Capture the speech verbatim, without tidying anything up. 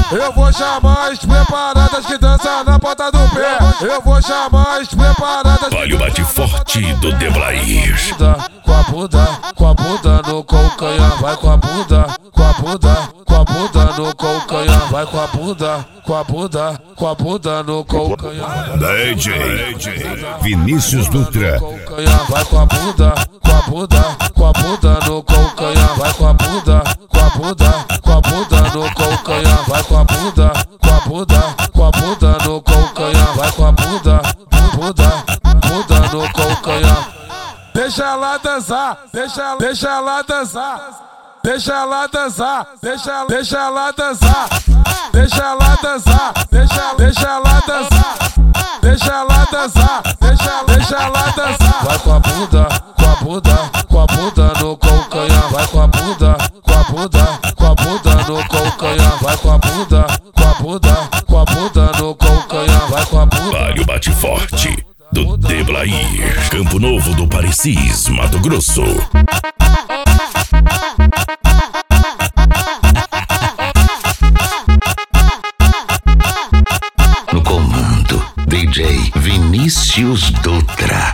Eu vou chamar as preparadas que dançam na ponta do pé. Eu vou chamar as preparadas. Olha o bate forte do Deblair. Com a bunda, com a bunda no calcanhar. Vai com a bunda, com a bunda, com a bunda no calcanhar. Vai com a bunda, com a bunda, com a bunda no calcanhar. D J Vinícius Dutra. Vai com a bunda, com a bunda, com a bunda no calcanhar. Vai com a bunda, com a bunda, com a bunda no calcanhar. Vai com a bunda, com a bunda, com a bunda no calcanhar. Vai com a bunda, bunda, bunda no calcanhar. Deixa ela dançar, deixa, deixa ela dançar. Deixa ela dançar, deixa, deixa ela dançar. Deixa ela dançar, deixa, deixa ela dançar. Deixa ela dançar, deixa, deixa ela dançar. Vai com a bunda, com a bunda, com a bunda no calcanhar. Vai com a bunda, com a bunda, com a bunda no calcanhar. Vai com a bunda, com a bunda, com a bunda no calcanhar. Vai com a bunda. Olha o bate forte do Deblair. Campo Novo do Parecis, Mato Grosso. No comando, D J Vinícius Dutra.